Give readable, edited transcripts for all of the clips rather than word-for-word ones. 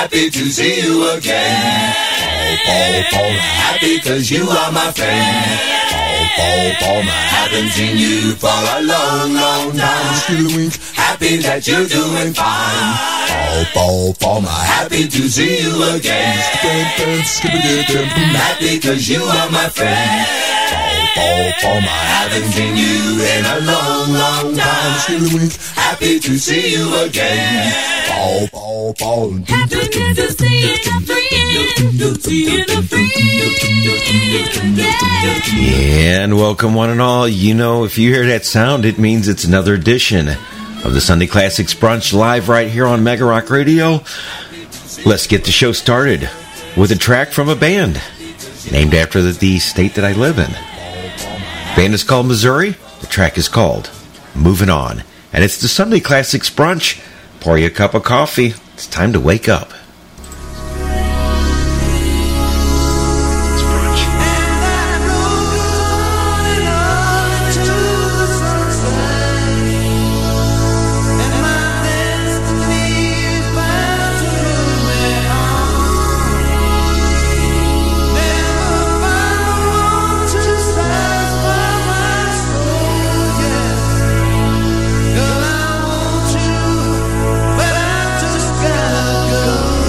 happy to see you again. Paul, happy cause you are my friend. Paul, I haven't seen you for a long, long time. Happy that you're doing fine. Paul, happy to see you again. Happy cause you are my friend. Paul, I haven't seen you in a long, long time. Happy to see you again. Paul. Happy to see you friend. Seeing a friend. Yeah. And welcome one and all. You know, if you hear that sound, it means it's another edition of the Sunday Classics Brunch live right here on Mega Rock Radio. Let's get the show started with a track from a band named after the state that I live in. The band is called Missouri. The track is called Moving On. And it's the Sunday Classics Brunch. Pour you a cup of coffee. It's time to wake up. Go.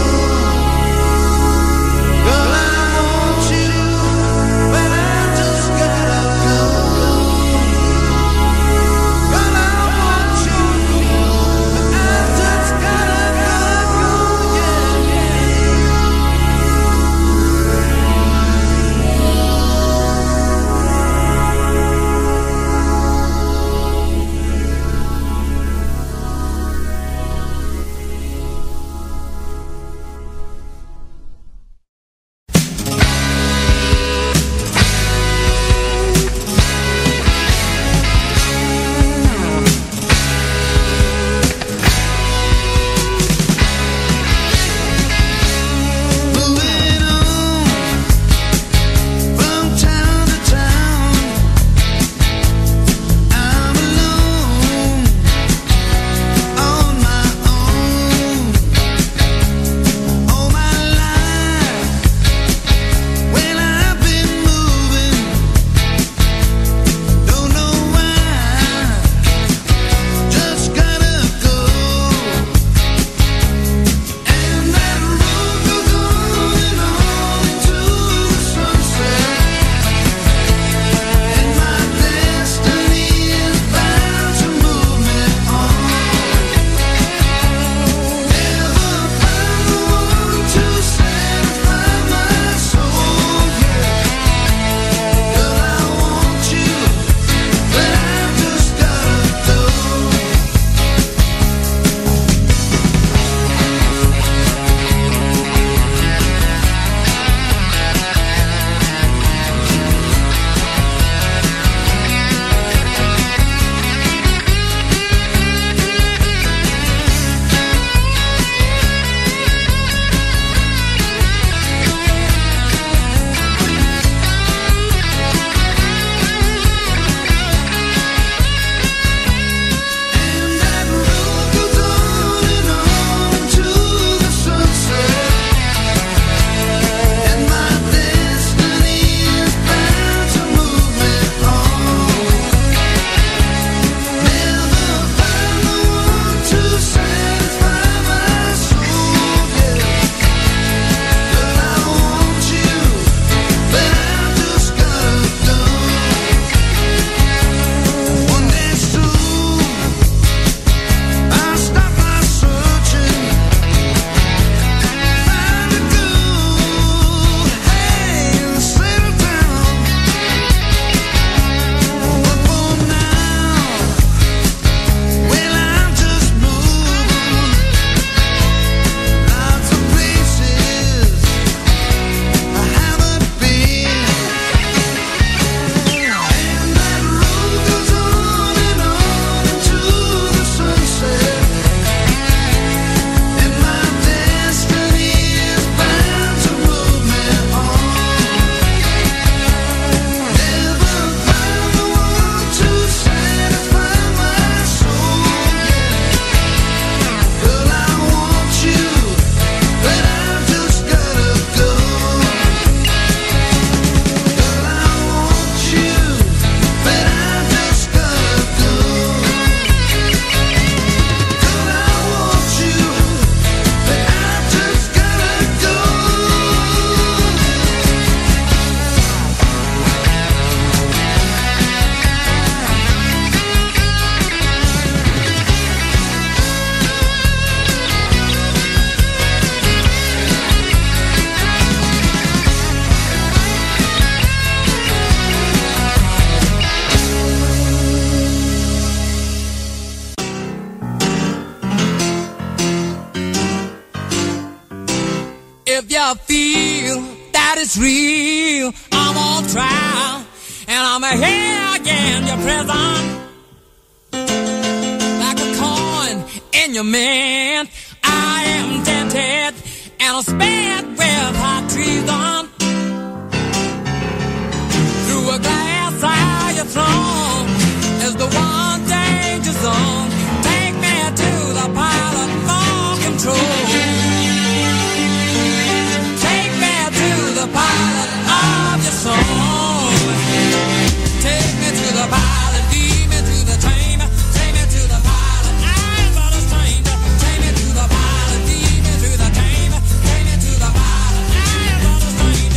If you feel that it's real, I'm on trial, and I'm here again, your prison. Like a coin in your mint, I am dented, and I'm spared with hot treason. Through a glass eye, your throne is the one danger zone. Take me to the pilot for control. The pilot of your soul. Take me to the pilot, lead me to the chamber. Take me to the pilot, I'm but a stranger. Take me to the pilot, lead me to the chamber. Take me to the pilot, I'm but a stranger.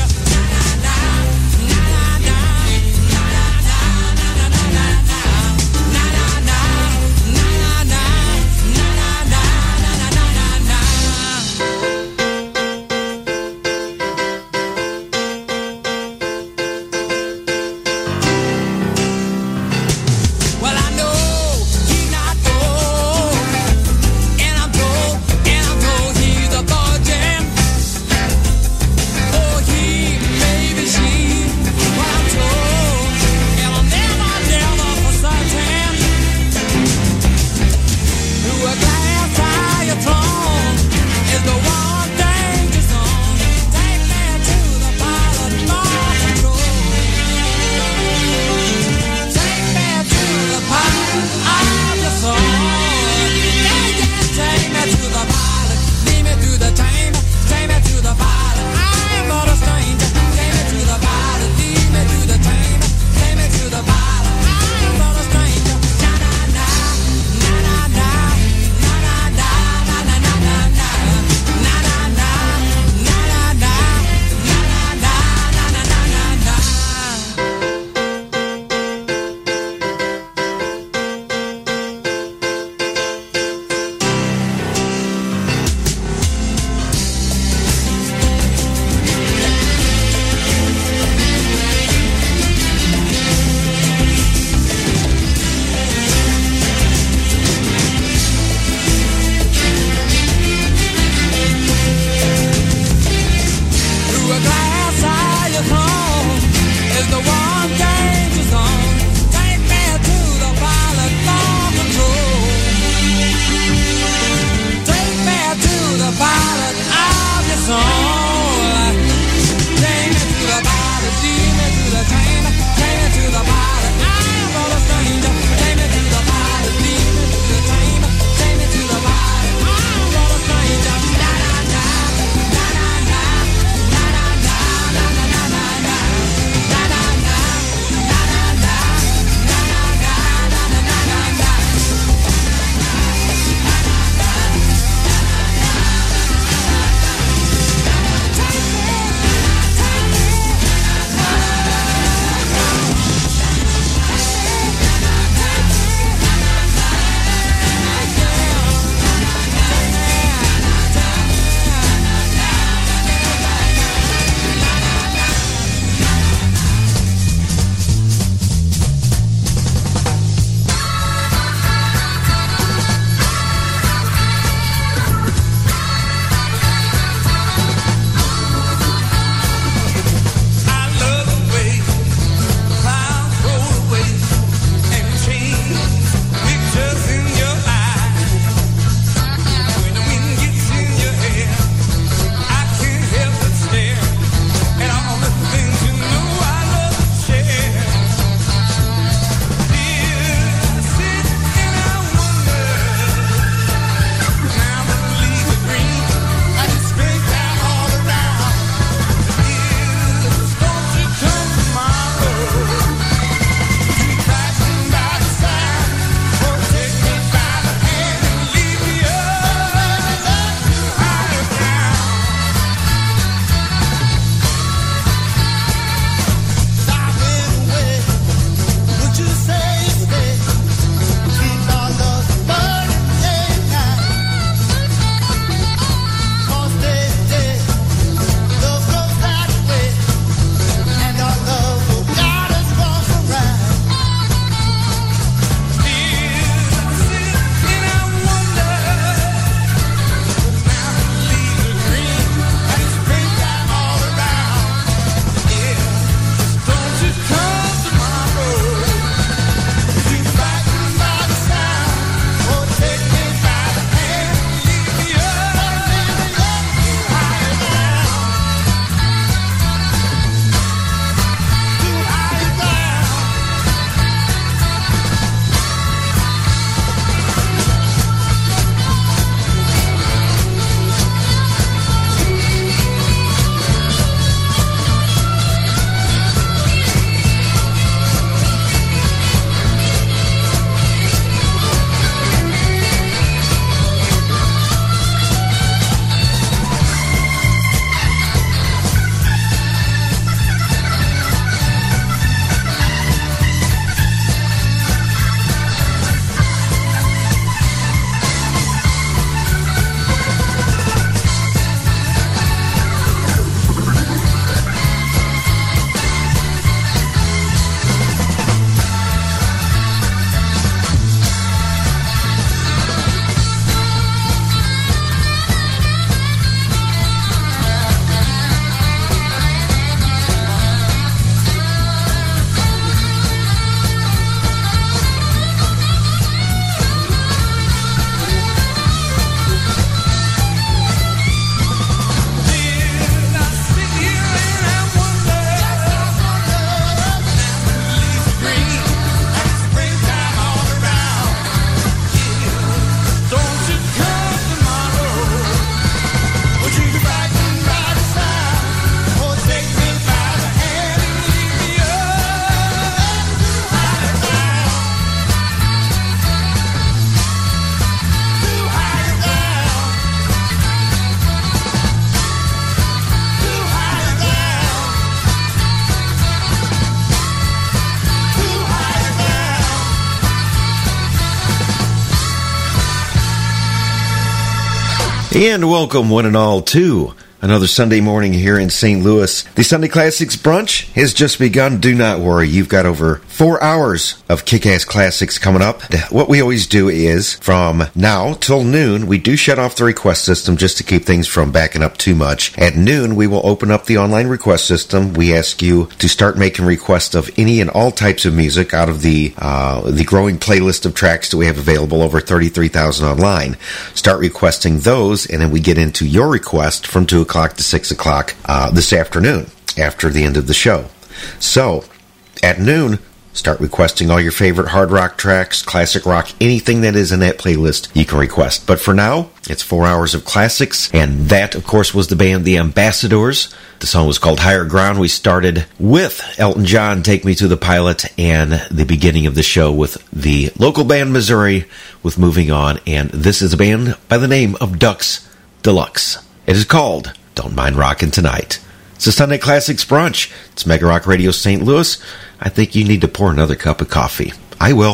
And welcome, one and all, to another Sunday morning here in St. Louis. The Sunday Classics Brunch has just begun. Do not worry, you've got over 4 hours of kick-ass classics coming up. What we always do is, from now till noon, we do shut off the request system just to keep things from backing up too much. At noon, we will open up the online request system. We ask you to start making requests of any and all types of music out of the growing playlist of tracks that we have available, over 33,000 online. Start requesting those, and then we get into your request from 2 o'clock to 6 o'clock this afternoon after the end of the show. So, at noon, start requesting all your favorite hard rock tracks, classic rock, anything that is in that playlist you can request. But for now, it's 4 hours of classics, and that, of course, was the band The Ambassadors. The song was called Higher Ground. We started with Elton John, Take Me to the Pilot, and the beginning of the show with the local band Missouri with Moving On, and this is a band by the name of Ducks Deluxe. It is called Don't Mind Rockin' Tonight. It's a Sunday Classics Brunch. It's Mega Rock Radio St. Louis. I think you need to pour another cup of coffee. I will.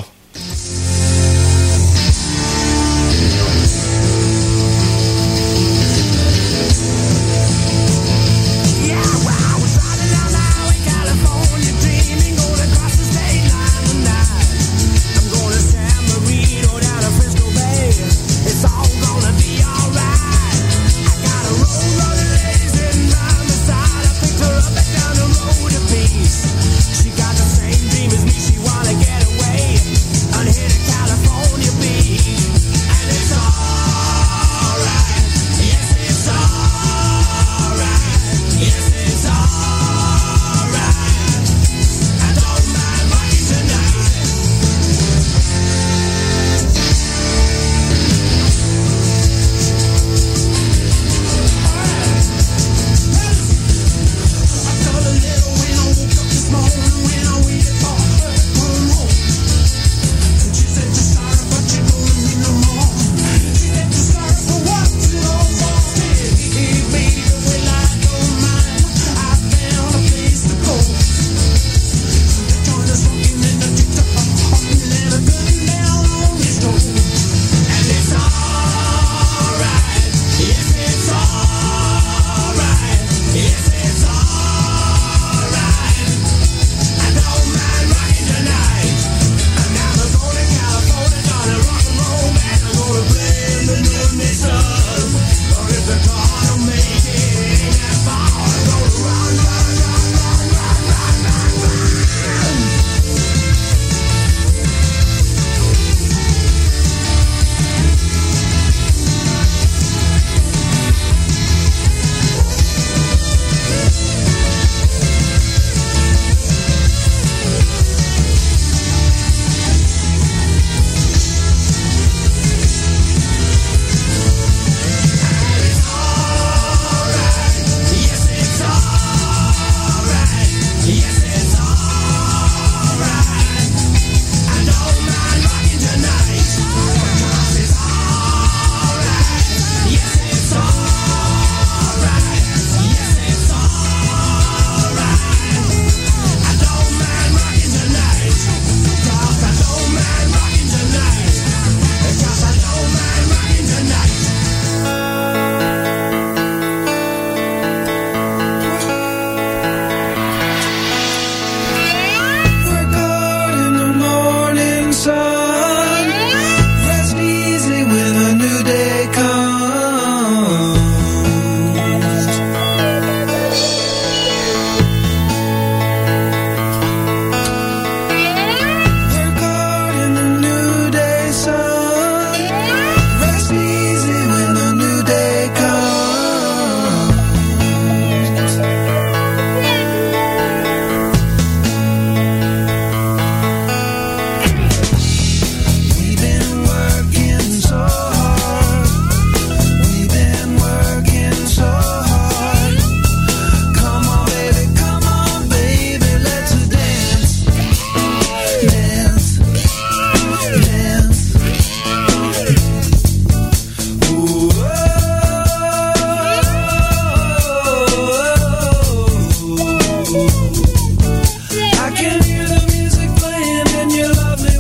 She got the same dream as me, she wanna get away.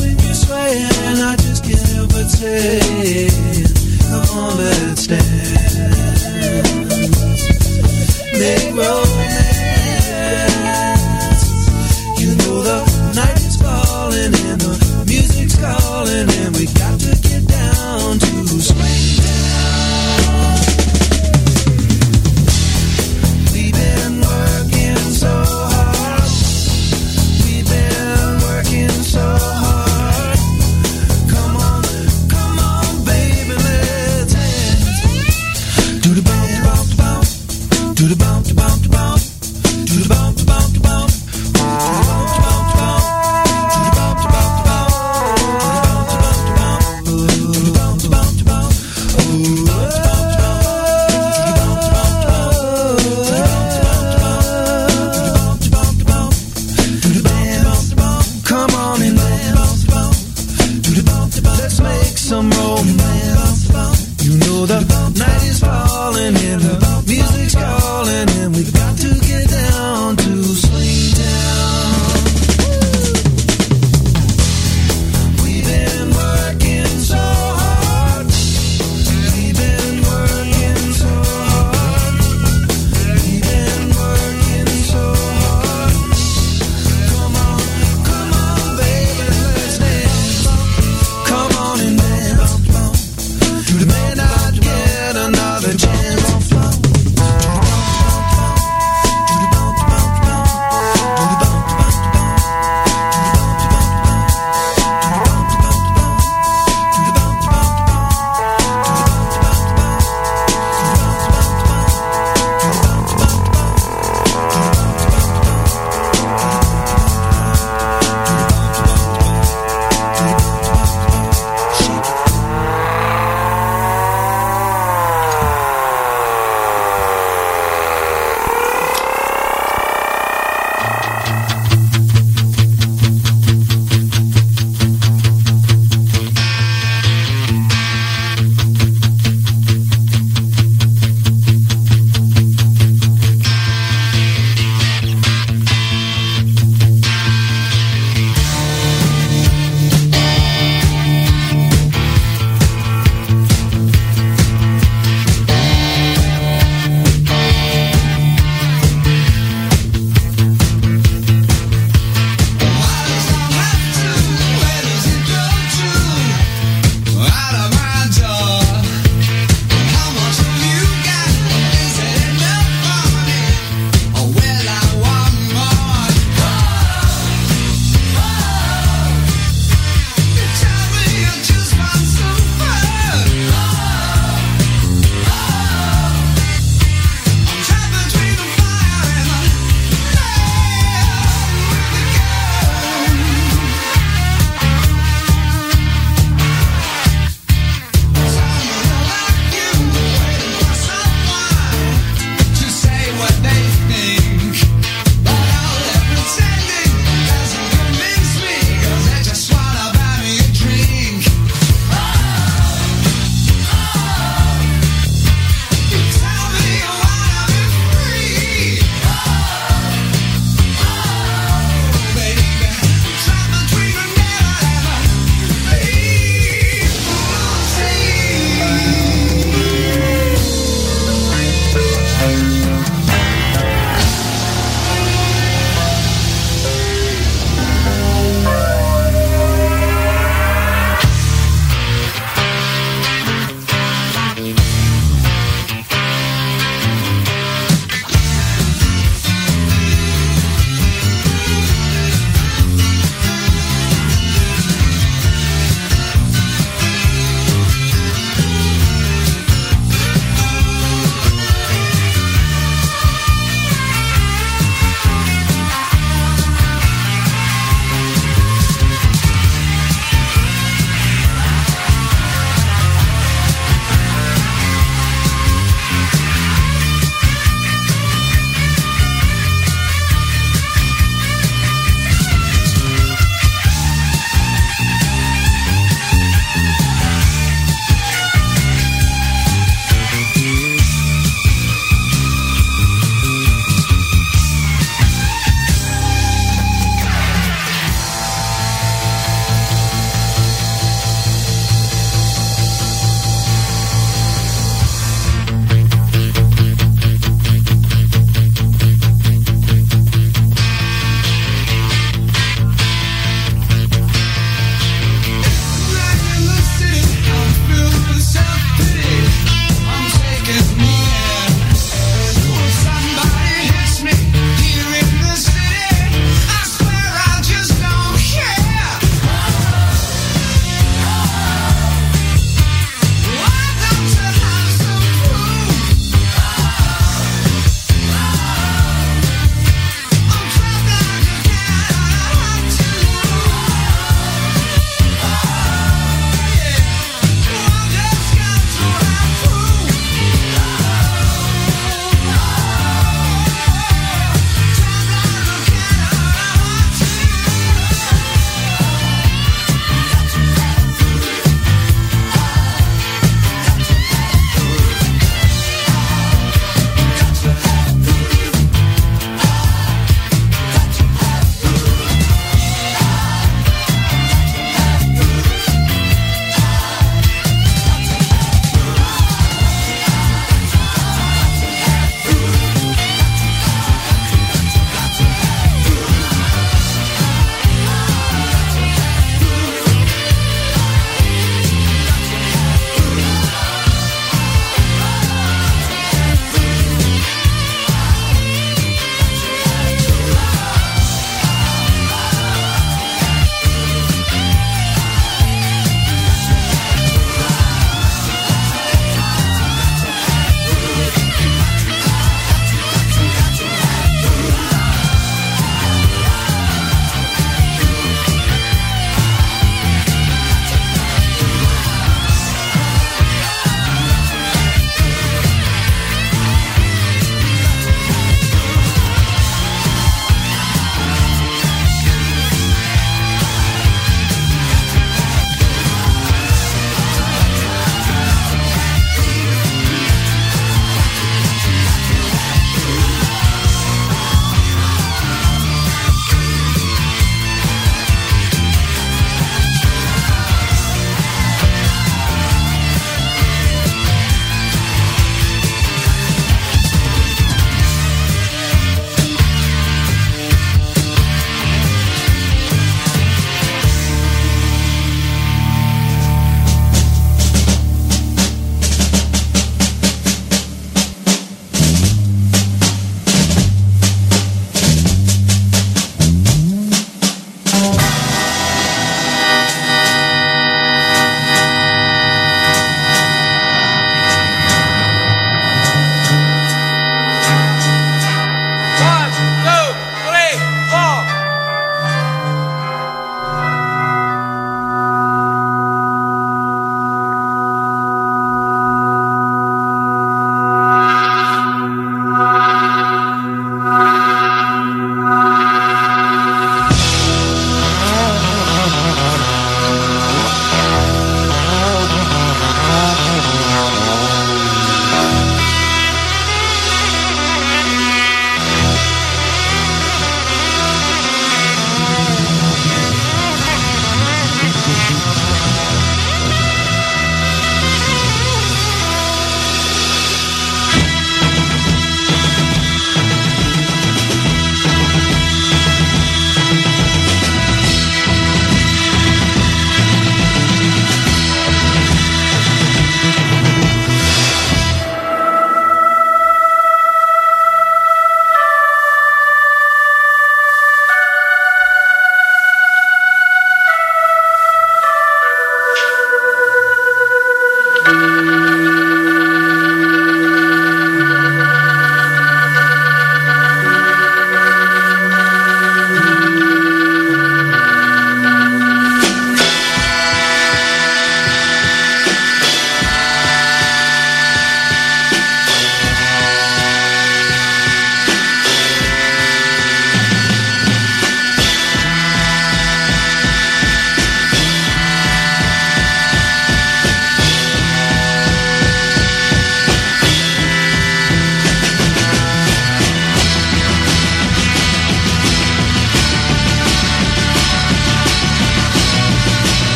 say, come on, let's dance. some romance. You know the night is falling and the music's calling, and we've got to get down to Swing Town. We've been working so hard. We've been working so hard. We've been working so hard. Come on, baby, let's dance. Come on and dance.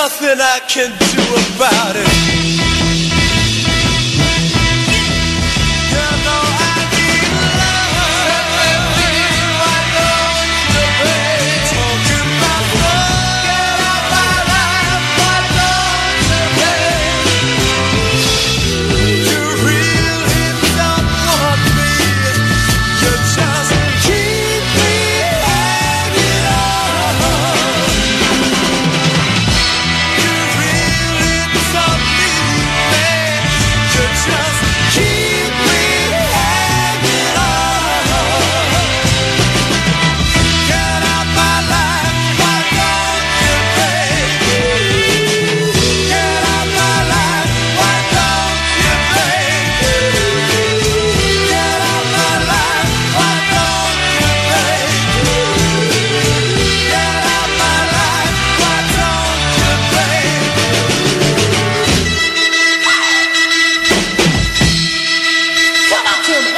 nothing I can do about it. You know I need love. I know you, babe. Talking about love. Get out my life. I know you, babe. You really don't want me. You just keep me hanging on. You really don't need me. You just keep me hanging on. Get out my life, why don't you, baby? Get out my life, why don't you, baby? Get out my life, why don't you, baby? Get out my life, why don't you, baby? Come on to me.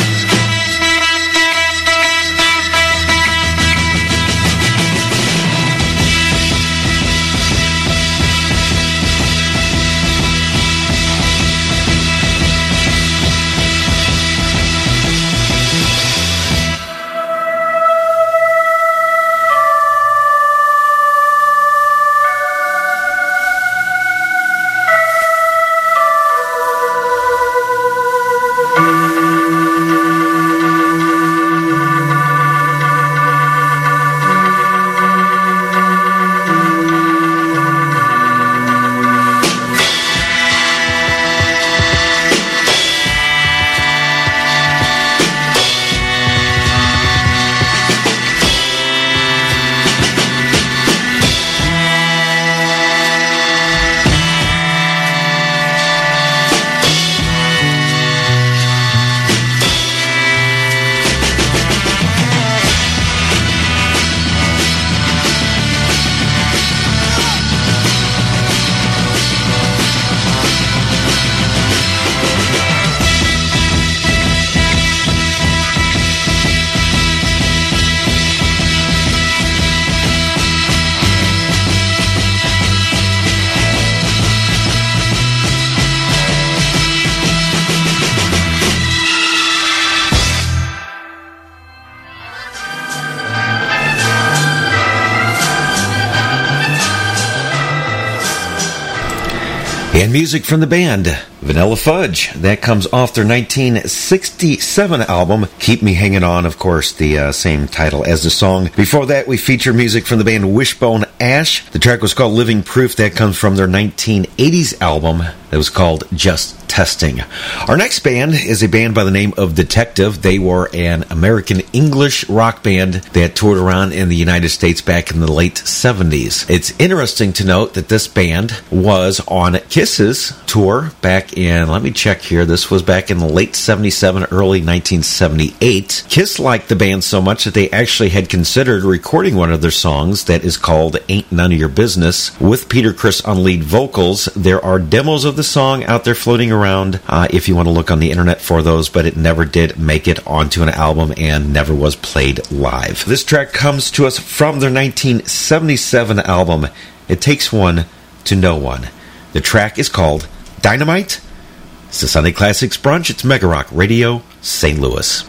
And music from the band Vanilla Fudge. That comes off their 1967 album, Keep Me Hanging On, of course, the same title as the song. Before that, we feature music from the band Wishbone Ash. The track was called Living Proof. That comes from their 1980s album that was called Just Testing. Our next band is a band by the name of Detective. They were an American English rock band that toured around in the United States back in the late 70s. It's interesting to note that this band was on Kiss's tour back in, let me check here, this was back in the late 77, early 1978. Kiss liked the band so much that they actually had considered recording one of their songs that is called Ain't None of Your Business with Peter Criss on lead vocals. There are demos of the song out there floating around if you want to look on the internet for those, but it never did make it onto an album and never was played live. This track comes to us from their 1977 album, It Takes One to Know One. The track is called Dynamite. It's the Sunday Classics Brunch. It's Mega Rock Radio, St. Louis.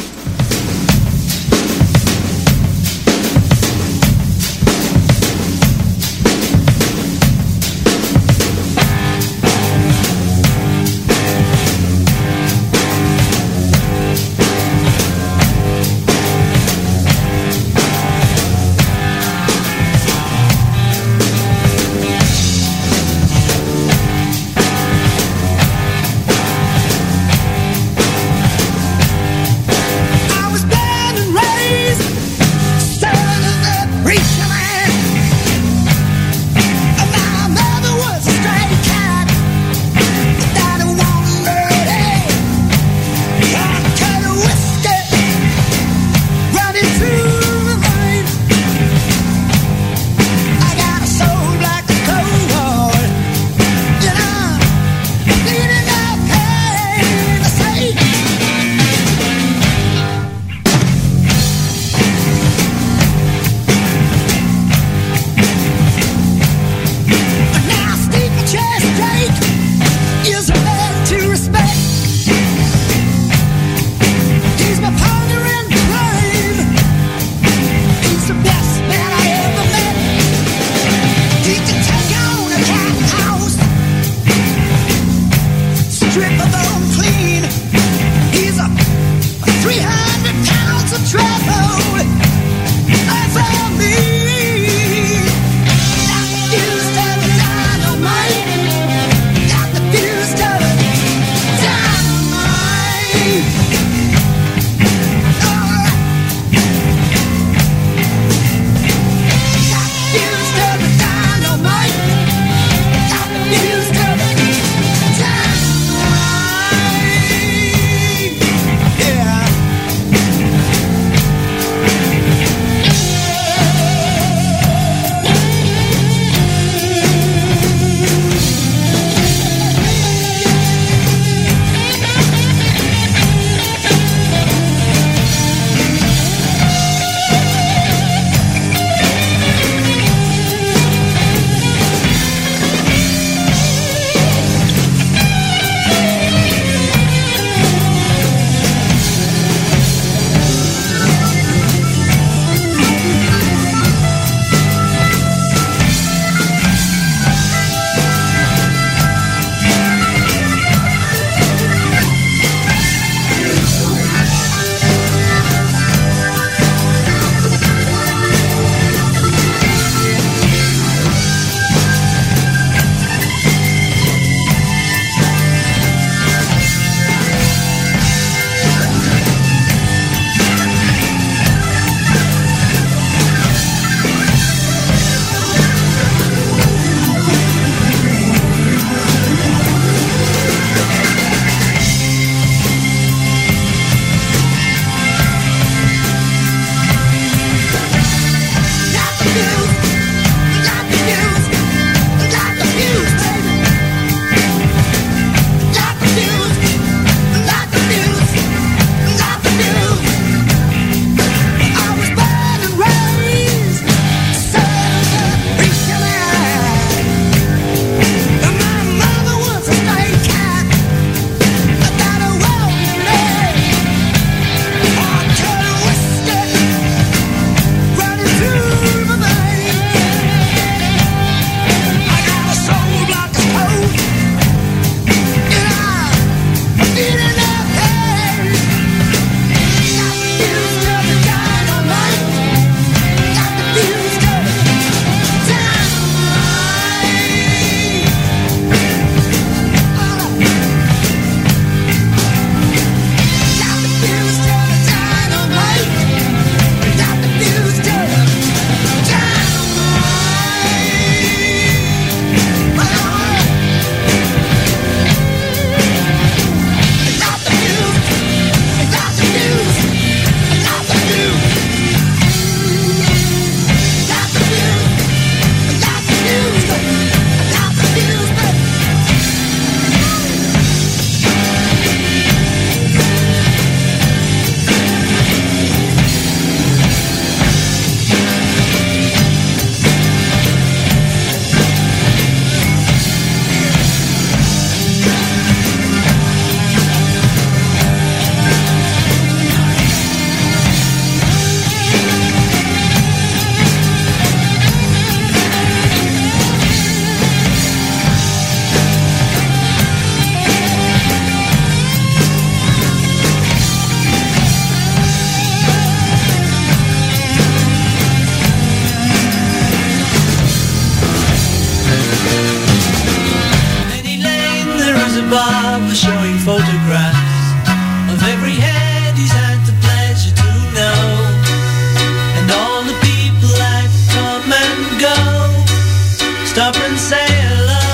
Penny Lane, there is a barber showing photographs of every head he's had the pleasure to know, and all the people that come and go stop and say hello.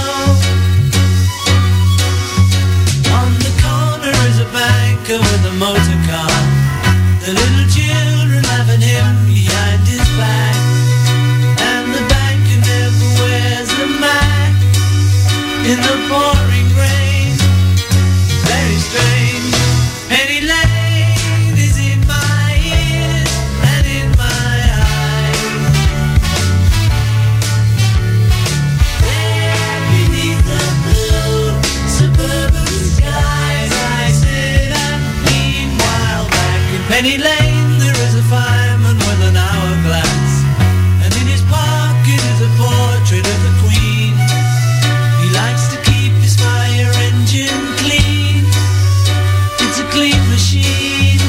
On the corner is a banker with a motor car, the little children laughing him behind his back, and the banker never wears a mask in the pouring rain. Very strange. Penny Lane is in my ears and in my eyes. There beneath the blue suburban skies, I sit and meanwhile back in Penny Lane there is a fireman with an hourglass, and in his pocket is a portrait of the Queen. He likes to keep his fire engine clean. It's a clean machine.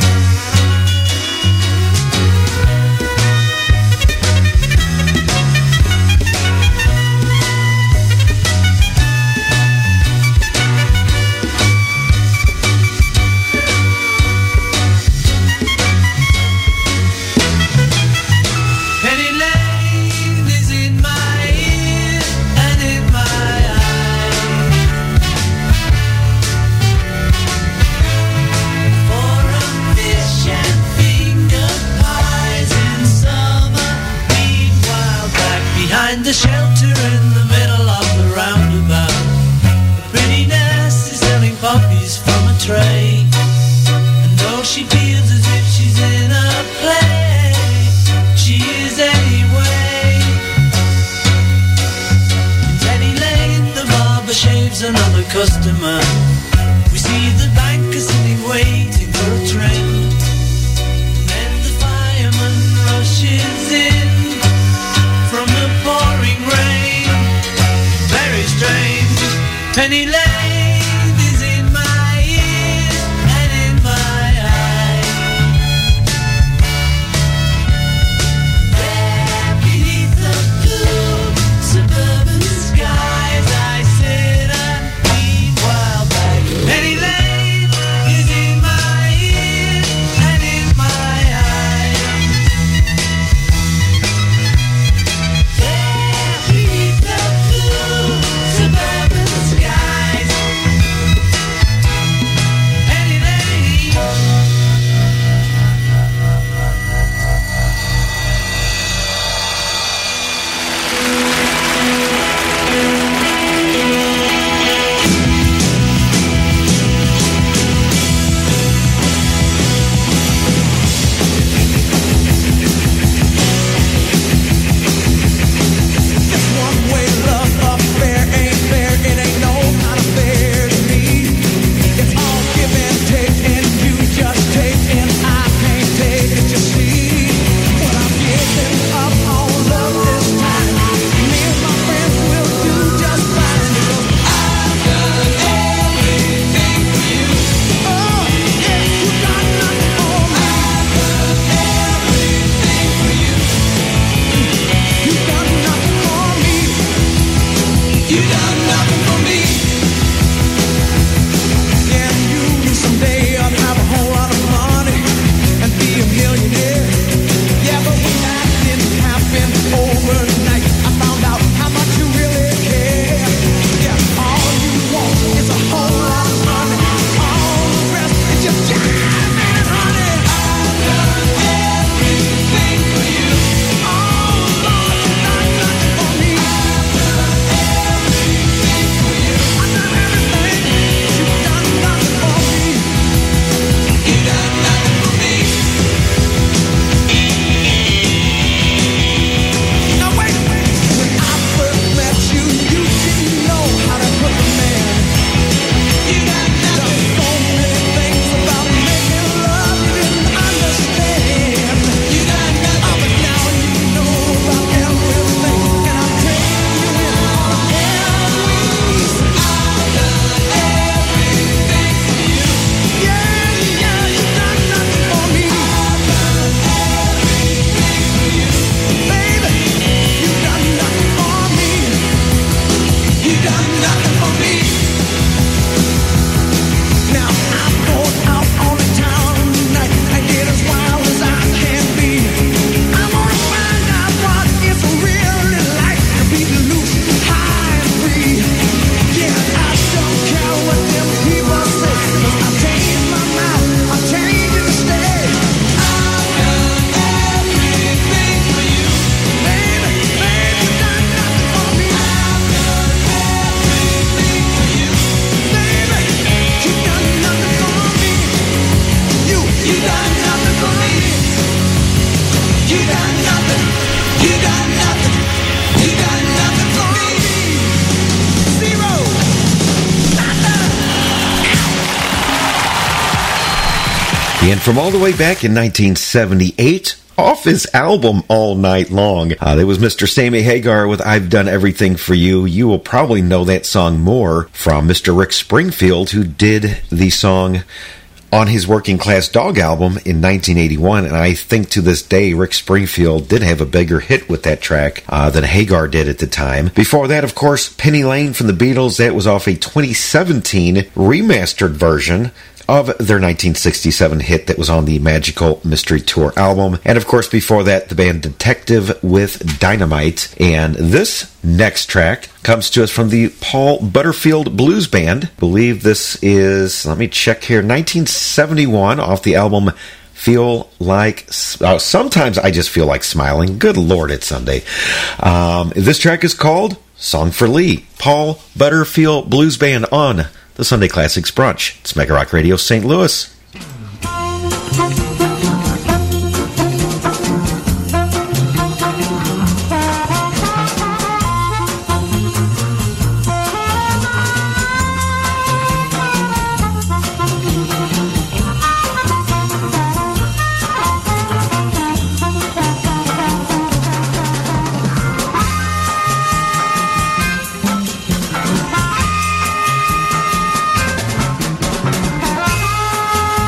Penny Lane is in my ear and in my eye. For a fish and finger pies in summer, meanwhile back behind the shelter in the middle of the roundabout, the pretty nurse is selling puppies from a tray, and though she feels as if she's in a play, she is anyway. In Penny Lane, the barber shaves another customer. We see the banker sitting waiting for a train, and then the fireman rushes in from the pouring rain. Very strange. Penny Lane is in my ear and in my eye. There beneath the blue suburban skies, I sit and meanwhile back. Penny Lane is in my ear and in my eye. There beneath the blue suburban skies, nothing for me. Now I'm going out on the town tonight and get as wild as I can be. I'm gonna find out what it's really like to be loose, high and free. Yeah, I don't care what them people say, 'cause I'm changing my mind, I'm changing to stay. I've done everything for you, baby, baby, you done nothing for me. I've done everything for you, baby, you done nothing for me. You done nothing for me. You done nothing. You done nothing. You done nothing for me. Zero. Nothing. And from all the way back in 1978, off his album All Night Long, there was Mr. Sammy Hagar with I've Done Everything for You. You will probably know that song more from Mr. Rick Springfield, who did the song on his Working Class Dog album in 1981, and I think to this day Rick Springfield did have a bigger hit with that track than Hagar did at the time. Before that, of course, Penny Lane from the Beatles. That was off a 2017 remastered version of their 1967 hit that was on the Magical Mystery Tour album. And of course, before that, the band Detective with Dynamite. And this next track comes to us from the Paul Butterfield Blues Band. I believe this is, let me check here, 1971 off the album Feel Like, Sometimes I Just Feel Like Smiling. Good Lord, it's Sunday. This track is called Song for Lee. Paul Butterfield Blues Band on the Sunday Classics Brunch. It's Mega Rock Radio St. Louis. Thank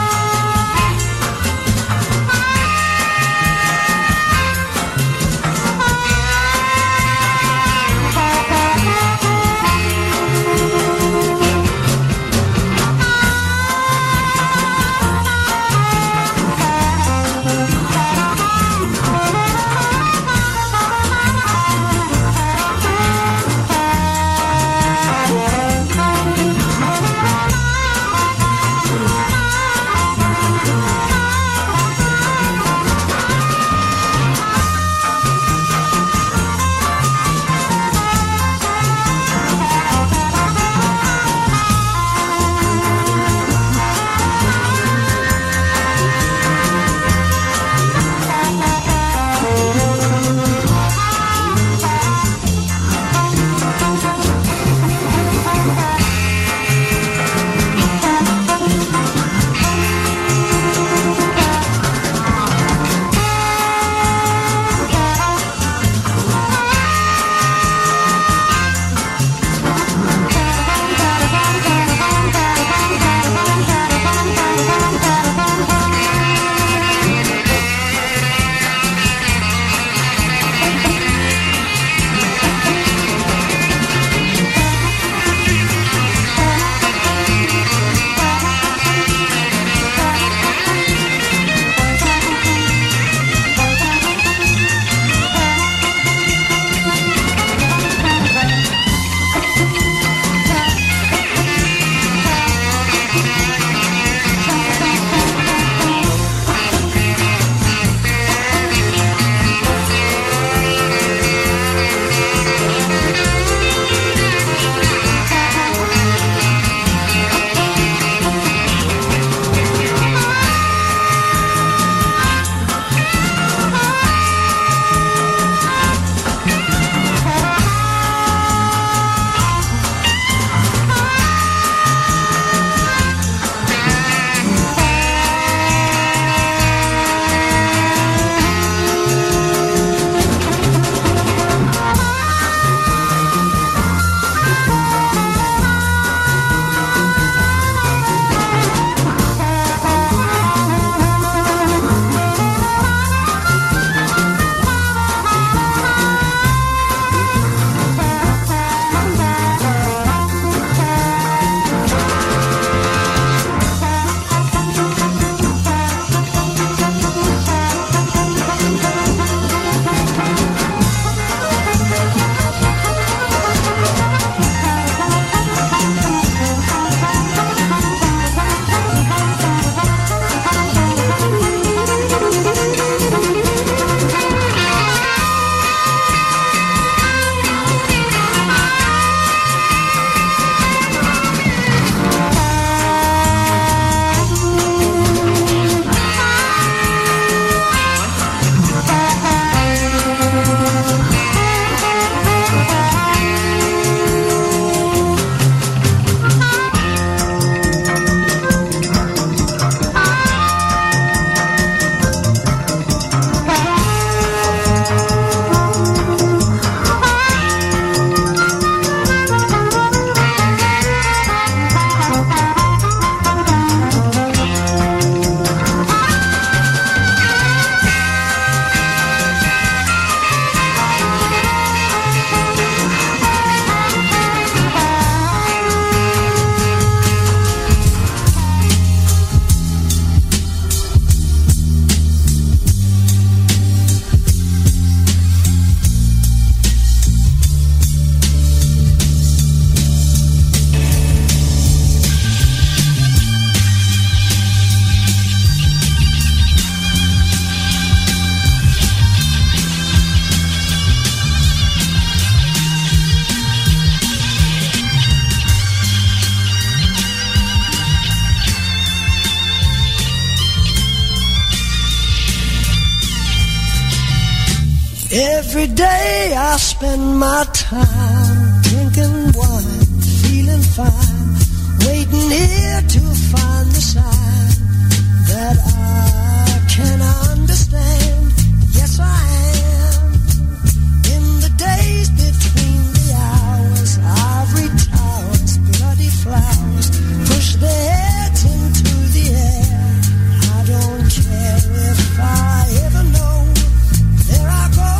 Every day I spend my time drinking wine, feeling fine, waiting here to find the sign that I can understand. Yes, I am. In the days between the hours, ivory towers, bloody flowers push their heads into the air. I don't care if I ever know. There I go.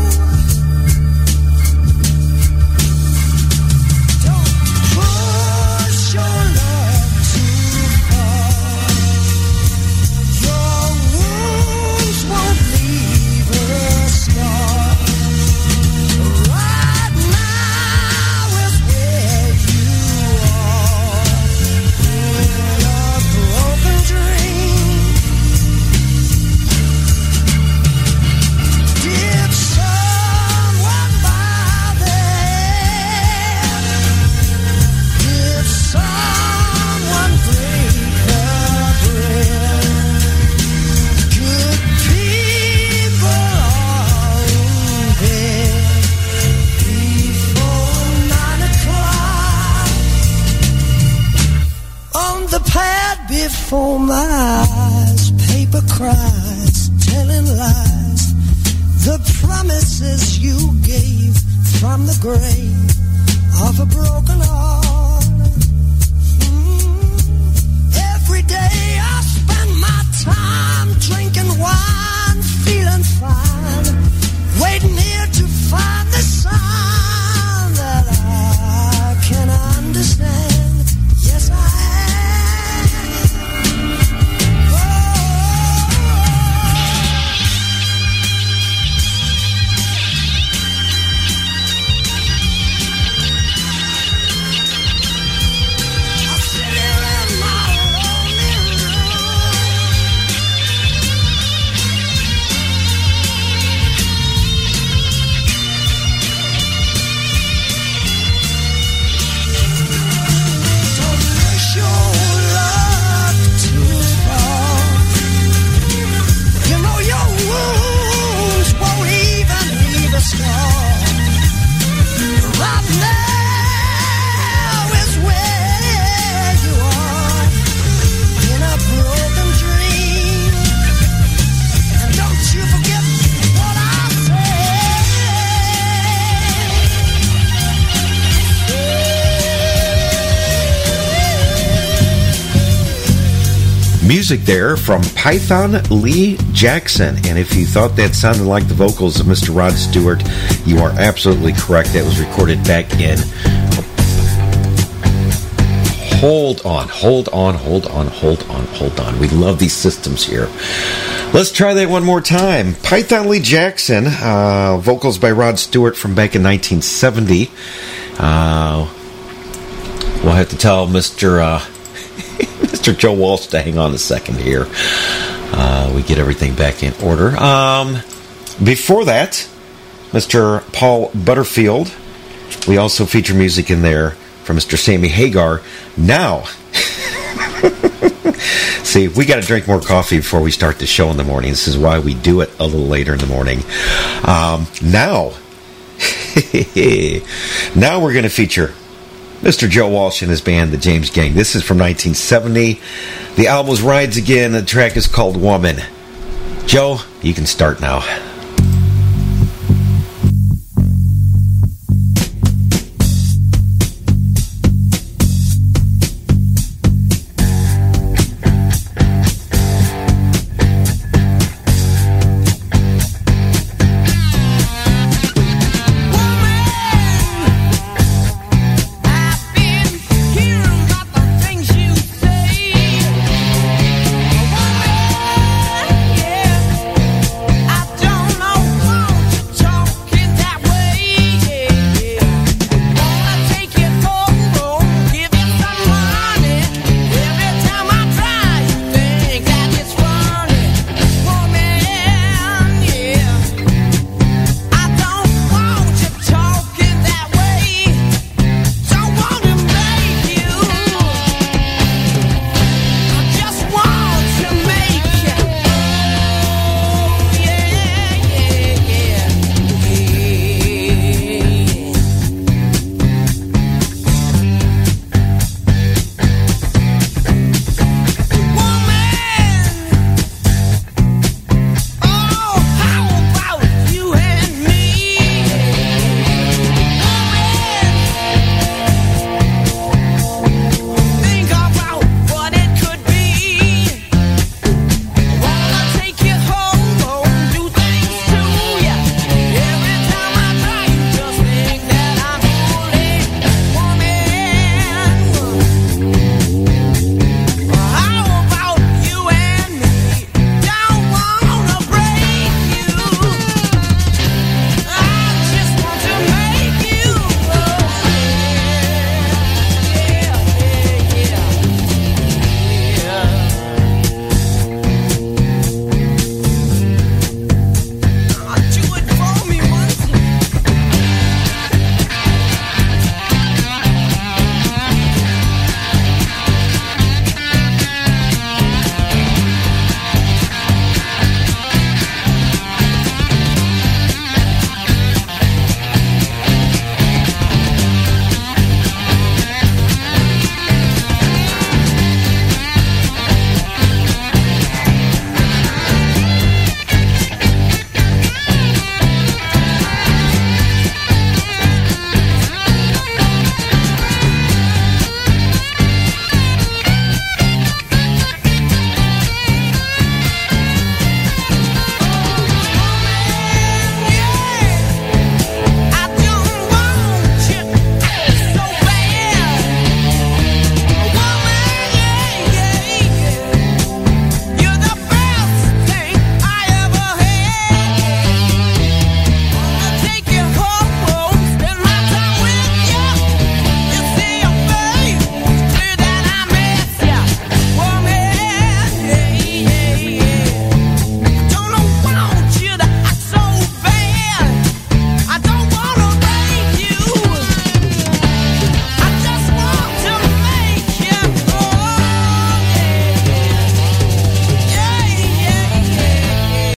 Don't push your love too far. Your wounds won't leave a scar. Right now is where you are. In a broken dream. Did someone buy there? Did someone break the bread? Good people are in bed before 9 o'clock. On the pad before my eyes, paper cries, telling lies. The promises you gave from the grave of a broken heart. Every day I spend my time drinking wine, feeling fine, waiting here to find the sign that I can understand. Yes, I am. Music there from Python Lee Jackson. And if you thought that sounded like the vocals of Mr. Rod Stewart, you are absolutely correct. That was recorded back in... Hold on. We love these systems here. Let's try that one more time. Python Lee Jackson, vocals by Rod Stewart from back in 1970. We'll have to tell Mr. Joe Walsh to hang on a second here. We get everything back in order. Before that, Mr. Paul Butterfield. We also feature music in there from Mr. Sammy Hagar. Now, see, we got to drink more coffee before we start the show in the morning. This is why we do it a little later in the morning. Now we're going to feature Mr. Joe Walsh and his band, the James Gang. This is from 1970. The album was Rides Again. The track is called Woman. Joe, you can start now.